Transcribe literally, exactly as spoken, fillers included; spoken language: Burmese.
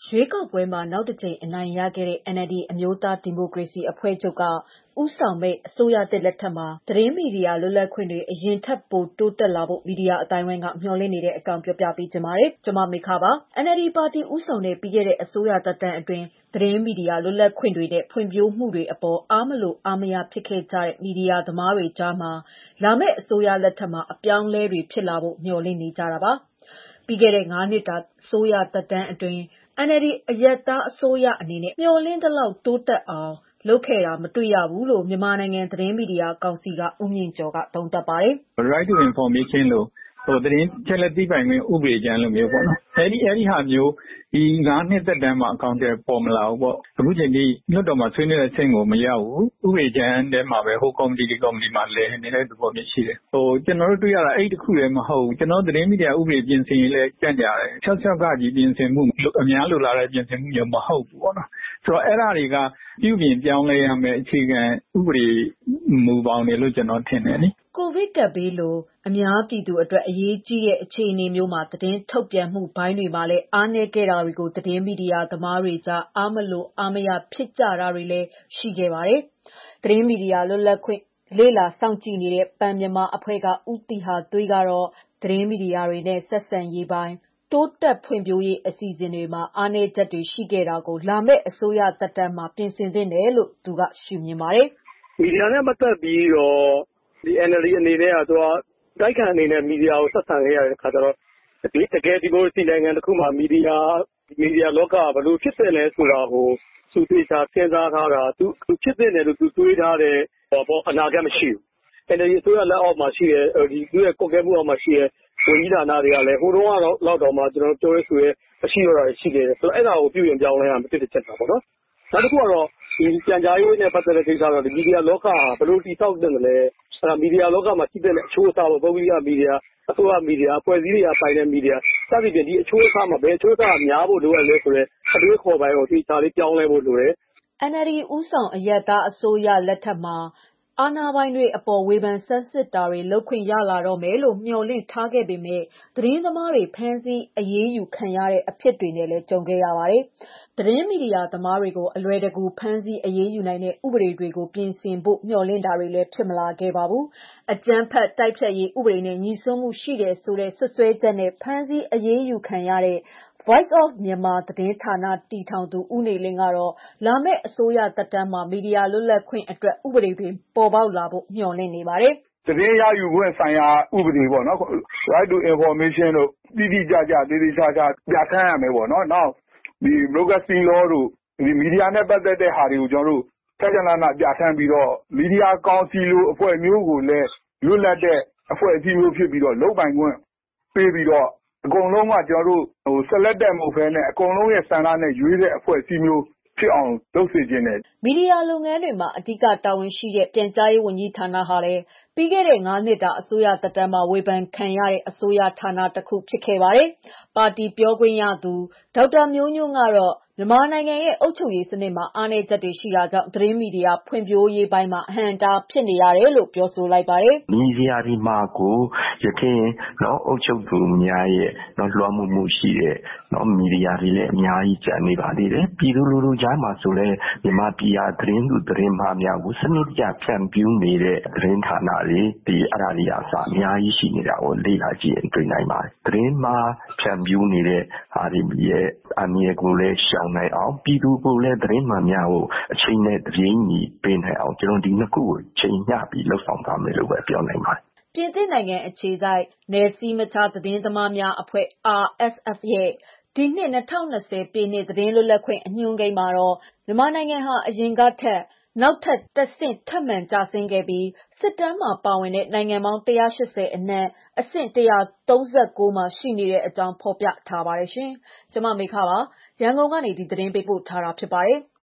ရွေးကောက်ပွဲမှာနောက်တစ်ကြိမ်အနိုင်ရခဲ့တဲ့ အန်အယ်လ်ဒီ အမျိုးသားဒီမိုကရေစီအဖွဲ့ချုပ်က ဦးဆောင်မယ့်အစိုးရသစ်လက်ထက်မှာ သတင်းမီဒီယာလွတ်လပ်ခွင့်တွေ အရင်ထက်ပိုတိုးတက်လာဖို့ မီဒီယာအသိုင်းအဝိုင်းက မျှော်လင့်နေတဲ့အကြောင်းပြောပြပေးချင်ပါတယ်။ ဗွီအိုအေမြန်မာပိုင်းသတင်းထောက် မမေခက သတင်းပေးပို့ထားပါတယ်။ အန်အယ်လ်ဒီပါတီဦးဆောင်တဲ့ ပြီးခဲ့တဲ့အစိုးရသက်တမ်းအတွင်း သတင်းမီဒီယာလွတ်လပ်ခွင့်တွေနဲ့ ဖွံ့ဖြိုးမှုတွေအပေါ် အားမလိုအားမရဖြစ်ခဲ့ကြတဲ့ မီဒီယာသမားတွေကြားမှာ လာမယ့်အစိုးရလက်ထက်မှာ အပြောင်းအလဲတွေဖြစ်လာဖို့ မျှော်လင့်နေကြတာပါ။ ပြီးခဲ့တဲ့ ၅ နှစ်တာ အစိုးရသက်တမ်းအတွင်း အန်အယ်လ်ဒီ အရပ်သားအစိုးရအနေနဲ့ မျှော်လင့်သလောက် တိုးတက်အောင် လုပ်ခဲ့တာ မတွေ့ရဘူးလို့ မြန်မာနိုင်ငံသတင်းမီဒီယာကောင်စီက ဦးမြင့်ကျော်က သုံးသပ်ပါတယ်။ Right to information လို့သတင်းအချက်အလက်သိပိုင်ခွင့်ဥပဒေကြမ်းလိုမျိုးပေါ့နော်။အဲဒီအဲဒီဟာမျိုးဒီငါးနှစ်သက်တမ်းမှာအကောင့်တွေပေါ်မလာဘူးပေါ့။အခုချိန်ထိလွှတ်တော်မှာဆွေးနွေးတဲ့အဆင့်ကိုမရောက်ဘူး။ဥပဒေကြမ်းထဲမှာပဲဟိုကော်မတီဒီကော်မတီမှာလဲနေတဲ့သဘောမျိုးရှိတယ်။ဟိုကျွန်တော်တို့တွေ့ရတာအဲ့ဒီတစ်ခုလည်းမဟုတ်ဘူး။ကျွန်တော်သတင်းမီဒီယာဥပဒေပြင်ဆင်ရေးလဲကြံ့ကြတယ်။၆၆ကကြီးပြင်ဆင်မှုအများလိုလားတဲ့ပြင်ဆင်မှုမျိုးမဟုတ်ဘူးပေါ့နော်။ဆိုတော့အဲ့ဒါတွေကပြုပြင်ပြောင်းလဲရမယ်အခြေခံဥပဒေမူပေါင်းတွေလို့ကျွန်တော်ထင်တယ်လေ။ကိုဗစ်ကပ်ဘေးလိုအများပြည်သူအတွက်အရေးကြီးတဲ့အခြေအနေမျိုးမှာသတင်းထုတ်ပြန်မှုပိုင်းတွေမှာလည်းအားနည်းခဲ့တာတွေကိုသတင်းမီဒီယာသမားတွေကြားအားမလိုအားမရဖြစ်ကြတာတွေလည်းရှိခဲ့ပါတယ်။ သတင်းမီဒီယာလွတ်လပ်ခွင့်လေ့လာစောင့်ကြည့်နေတဲ့ Pen Myanmar အဖွဲ့က ဦးသီဟသွေးကတော့ သတင်းမီဒီယာတွေနဲ့ဆက်ဆံရေးပိုင်းတိုးတက်ဖွံ့ဖြိုးရေးအစီအစဉ်တွေမှာအားနည်းချက်တွေရှိခဲ့တာကို လာမယ့်အစိုးရသက်တမ်းမှာပြင်ဆင်သင့်တယ်လို့သူကရှုမြင်ပါတယ်။မီဒီယာနဲ့ပတ်သက်ပြီးတော့ဒီ အန်အယ်လ်ဒီ အနေနဲ့ကသူကတိုက်ခံအနေနဲ့မီဒီယာကိုဆက်ဆံခဲ့ရတဲ့အခါကျတော့ဒီတကယ်ဒီမိုကရေစီနိုင်ငံတစ်ခုမှာမီဒီယာမီဒီယာလောကဘယ်လိုဖြစ်တယ်လဲဆိုတာကိုသူသေချာစဉ်းစားထားတာသူဖြစ်တဲ့တယ်လို့သူတွေးထားတဲ့ပေါ့အနာဂတ်မရှိဘူး။အန်အယ်လ်ဒီအစိုးရလက်အောက်မှာရှိတဲ့ဒီသူရဲ့ကွန်ကဲမှုအောက်မှာရှိတဲ့ဝန်ကြီးဌာနတွေကလည်းဟိုတုန်းကတော့လောက်တော့မှကျွန်တော်ပြောရဆိုရဲမရှိတော့တာရှိခဲ့တယ်ဆိုတော့အဲ့ဒါကိုပြုပြင်ပြောင်းလဲရမှာတစ်တစ်ချက်တာပေါ့နော်။နောက်တစ်ခုကတော့ဒီပြန်ကြားရေးနဲ့ပတ်သက်တဲ့ကိစ္စတော့ဒီမီဒီယာလောကဟာဘယ်လိုတည်ဆောက်တဲ့လဲအဲ့ဒါမီဒီယာလောကမှာရှိတဲ့အချိုးအစားပေါ့ပုဂ္ဂလိကမီဒီယာအစိုးရမီဒီယာအဖွဲ့အစည်းတွေကပိုင်တဲ့မီဒီယာစသဖြင့်ဒီအချိုးအစားမှာဘယ်အချိုးအစားများဖို့လိုအပ်လဲဆိုတော့အတွေးခေါ်ပိုင်းကိုဒီချာလေးပြောင်းလဲဖို့လိုတယ်။ အန်အယ်လ်ဒီဦးဆောင်အရပ်သားအစိုးရလက်ထက်မှာအာဏာပိုင်တွေအပေါ်ဝေဖန်ဆန်းစစ်တာတွေလုပ်ခွင့်ရလာတော့မယ်လို့မျှော်လင့်ထားခဲ့ပေမဲ့သတင်းသမားတွေဖမ်းဆီးအရေးယူခံရတဲ့အဖြစ်တွေနဲ့လည်းကြုံခဲ့ရပါတယ်။ သတင်းမီဒီယာသမားတွေကိုအလွယ်တကူဖမ်းဆီးအရေးယူနိုင်တဲ့ဥပဒေတွေကိုပြင်ဆင်ဖို့မျှော်လင့်တာတွေလည်းဖြစ်မလာခဲ့ပါဘူး။ အကြမ်းဖက်တိုက်ဖျက်ရေးဥပဒေနဲ့ငြိစွန်းမှုရှိတယ်ဆိုတဲ့စွပ်စွဲချက်နဲ့ဖမ်းဆီးအရေးယူခံရတဲ့ Voice of Myanmar သတင်းဌာနတည်ထောင်သူဦးနေလင်းကတော့လာမယ့်အစိုးရသက်တမ်းမှာမီဒီယာလွတ်လပ်ခွင့်အတွက်ဥပဒေတွေပေါ်ပေါက်လာဖို့မျှော်လင့်နေပါတယ်။သတင်းရယူခွင့်ဆိုင်ရာဥပဒေပေါ့နော် Right to information တို့တိတိကျကျသေသေးချာချာပြဋ္ဌာန်းရမယ်ပေါ့နော်။နောက်ဒီ Broadcasting Law တို့ဒီမီဒီယာနဲ့ပတ်သက်တဲ့ဟာတွေကိုကျွန်တော်တို့ထက်ကြလနာပြဋ္ဌာန်းပြီးတော့မီဒီယာကောင်စီလိုအဖွဲ့မျိုးကိုလည်းလွတ်လပ်တဲ့အဖွဲ့အစည်းမျိုးဖြစ်ပြီးတော့လုပ်ပိုင်ခွင့်ပေးပြီးတော့အကုန်လုံးကကျွန်တော်တို့ဟို selected မဟုတ်ဘဲနဲ့အကုန်လုံးရဲ့စံနာနဲ့ရွေးတဲ့အဖွဲ့အစည်းမျိုးဖြစ်အောင်လုပ်စေခြင်းနဲ့မီဒီယာလုပ်ငန်းတွေမှာအဓိကတာဝန်ရှိတဲ့ပြန်ကြားရေးဝန်ကြီးဌာနဟာလည်းပြီးခဲ့တဲ့ငါးနှစ်တာအစိုးရသက်တမ်းမှာဝေဖန်ခံရတဲ့အစိုးရဌာနတစ်ခုဖြစ်ခဲ့ပါတယ်။ပါတီပြောခွင့်ရသူဒေါက်တာမျိုးညွန့်ကတော့မြန်မာနိုင်ငံရဲ့အုပ်ချုပ်ရေးစနစ်မှာအားနည်းချက်တွေရှိတာကြောင့်သတင်းမီဒီယာဖွံ့ဖြိုးရေးပိုင်းမှာအဟန့်အတားဖြစ်နေရတယ်လို့ပြောဆိုလိုက်ပါတယ်။မီဒီယာဒီမှာကိုရခင်တော့အုပ်ချုပ်သူများရဲ့တော့လွှမ်းမိုးမှုရှိတဲ့တော့မီဒီယာတွေလည်းအများကြီးကျန်နေပါသေးတယ်။ပြည်သူလူထုကြားမှာဆိုလဲမြန်မာပြည်ဟာသတင်းသူသတင်းမှားများကိုစနစ်ကျဖြန့်ပြူးနေတဲ့သတင်းဌာနတွေဒီအရာတွေအစအများကြီးရှိနေတာကိုလေ့လာကြည့်ရင်တွေ့နိုင်ပါတယ်။သတင်းမှားဖြန့်ပြူးနေတဲ့ဟာတွေရဲ့အနည်းကိုလည်းရှောင်နိုင်အောင်ပြည်သူကိုလည်းသတင်းမှန်များကိုအချိန်နဲ့တပြေးညီပေးနိုင်အောင်ကျွန်တော်ဒီနှစ်ခုကိုချိန်ညှပြီးလှုပ်ဆောင်သွားမယ်လို့ပဲပြောနိုင်ပါတယ်။ပြင်သစ်နိုင်ငံအခြေစိုက်နယ်စည်းမခြားသတင်းသမားများအဖွဲ့ အာအက်စ်အက်ဖ် ရဲ့ဒီနှစ် ၂၀၂၀ ပြည့်နှစ်သတင်းလွတ်လပ်ခွင့်အညွှန်းကိန်းမှာတော့မြန်မာနိုင်ငံဟာအရင်ကထက်နောက်ထပ်တစ်ဆင့်ထပ်မံကျဆင်းခဲ့ပြီးစစ်တမ်းမှာပါဝင်တဲ့နိုင်ငံပေါင်းတစ်ရာ၈၀အနက်အဆင့်တစ်ရာသုံးဆယ့်ကိုမှာရှိနေတဲ့အကြောင်းဖော်ပြထားပါတယ်ရှင်။ကျွန်မမေခပါရန်ကုန်ကနေဒီသတင်းပေးပို့ထားတာဖြစ်ပါတယ်။